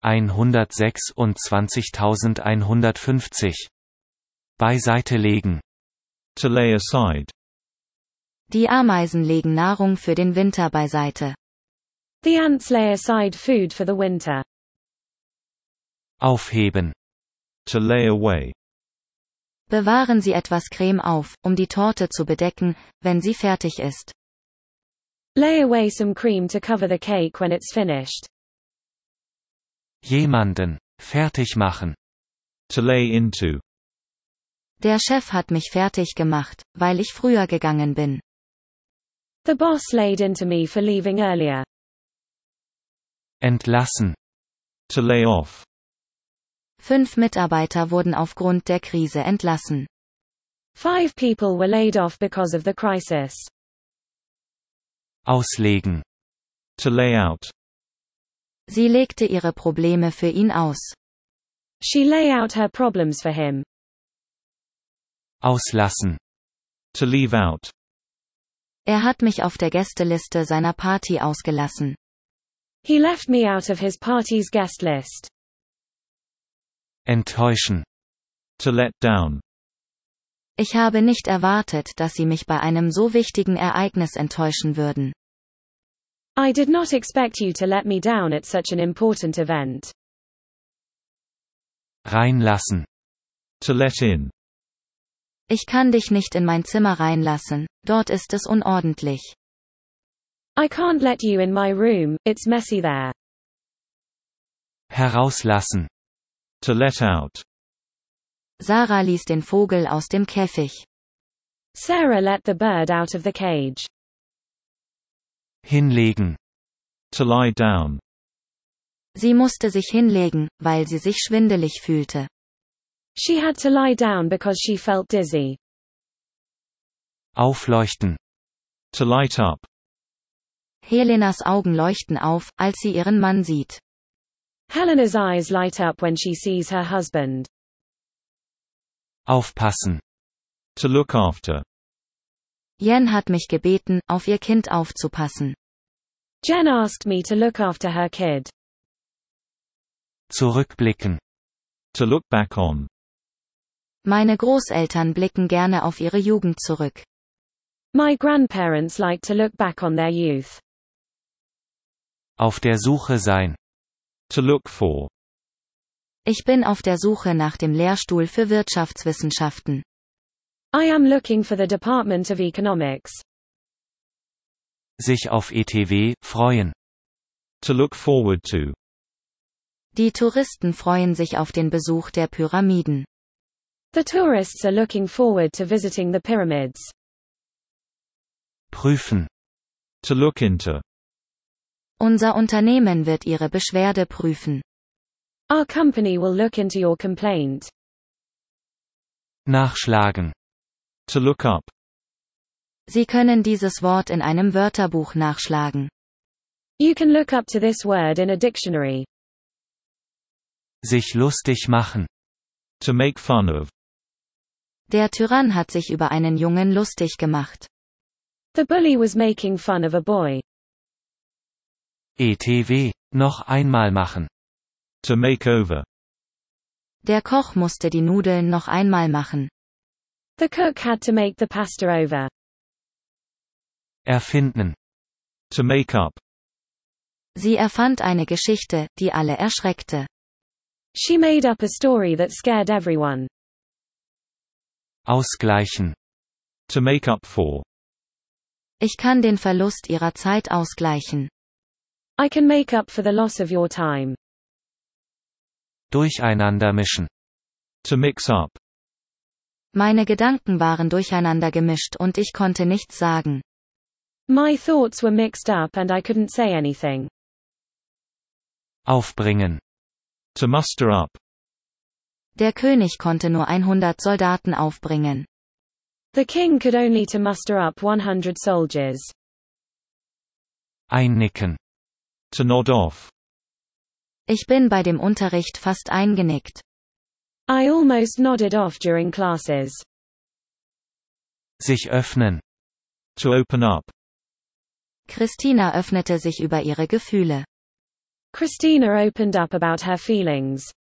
126.150. Beiseite legen. To lay aside. Die Ameisen legen Nahrung für den Winter beiseite. The ants lay aside food for the winter. Aufheben. To lay away. Bewahren Sie etwas Creme auf, um die Torte zu bedecken, wenn sie fertig ist. Lay away some cream to cover the cake when it's finished. Jemanden fertig machen. To lay into. Der Chef hat mich fertig gemacht, weil ich früher gegangen bin. The boss laid into me for leaving earlier. Entlassen. To lay off. 5 Mitarbeiter wurden aufgrund der Krise entlassen. 5 people were laid off because of the crisis. Auslegen. To lay out. Sie legte ihre Probleme für ihn aus. She lay out her problems for him. Auslassen. To leave out. Er hat mich auf der Gästeliste seiner Party ausgelassen. He left me out of his party's guest list. Enttäuschen. To let down. Ich habe nicht erwartet, dass Sie mich bei einem so wichtigen Ereignis enttäuschen würden. I did not expect you to let me down at such an important event. Reinlassen. To let in. Ich kann dich nicht in mein Zimmer reinlassen, dort ist es unordentlich. I can't let you in my room, it's messy there. Herauslassen. To let out. Sarah ließ den Vogel aus dem Käfig. Sarah let the bird out of the cage. Hinlegen. To lie down. Sie musste sich hinlegen, weil sie sich schwindelig fühlte. She had to lie down because she felt dizzy. Aufleuchten. To light up. Helenas Augen leuchten auf, als sie ihren Mann sieht. Helena's eyes light up when she sees her husband. Aufpassen. To look after. Jen hat mich gebeten, auf ihr Kind aufzupassen. Jen asked me to look after her kid. Zurückblicken. To look back on. Meine Großeltern blicken gerne auf ihre Jugend zurück. My grandparents like to look back on their youth. Auf der Suche sein. To look for. Ich bin auf der Suche nach dem Lehrstuhl für Wirtschaftswissenschaften. I am looking for the Department of Economics. Sich auf ETW freuen. To look forward to. Die Touristen freuen sich auf den Besuch der Pyramiden. The tourists are looking forward to visiting the pyramids. Prüfen. To look into. Unser Unternehmen wird Ihre Beschwerde prüfen. Our company will look into your complaint. Nachschlagen. To look up. Sie können dieses Wort in einem Wörterbuch nachschlagen. You can look up to this word in a dictionary. Sich lustig machen. To make fun of. Der Tyrann hat sich über einen Jungen lustig gemacht. The bully was making fun of a boy. ETW. Noch einmal machen. To make over. Der Koch musste die Nudeln noch einmal machen. The cook had to make the pasta over. Erfinden. To make up. Sie erfand eine Geschichte, die alle erschreckte. She made up a story that scared everyone. Ausgleichen. To make up for. Ich kann den Verlust Ihrer Zeit ausgleichen. I can make up for the loss of your time. Durcheinander mischen. To mix up. Meine Gedanken waren durcheinander gemischt und ich konnte nichts sagen. My thoughts were mixed up and I couldn't say anything. Aufbringen. To muster up. Der König konnte nur 100 Soldaten aufbringen. The king could only to muster up 100 soldiers. Einnicken. To nod off. Ich bin bei dem Unterricht fast eingenickt. I almost nodded off during classes. Sich öffnen. To open up. Christina öffnete sich über ihre Gefühle. Christina opened up about her feelings.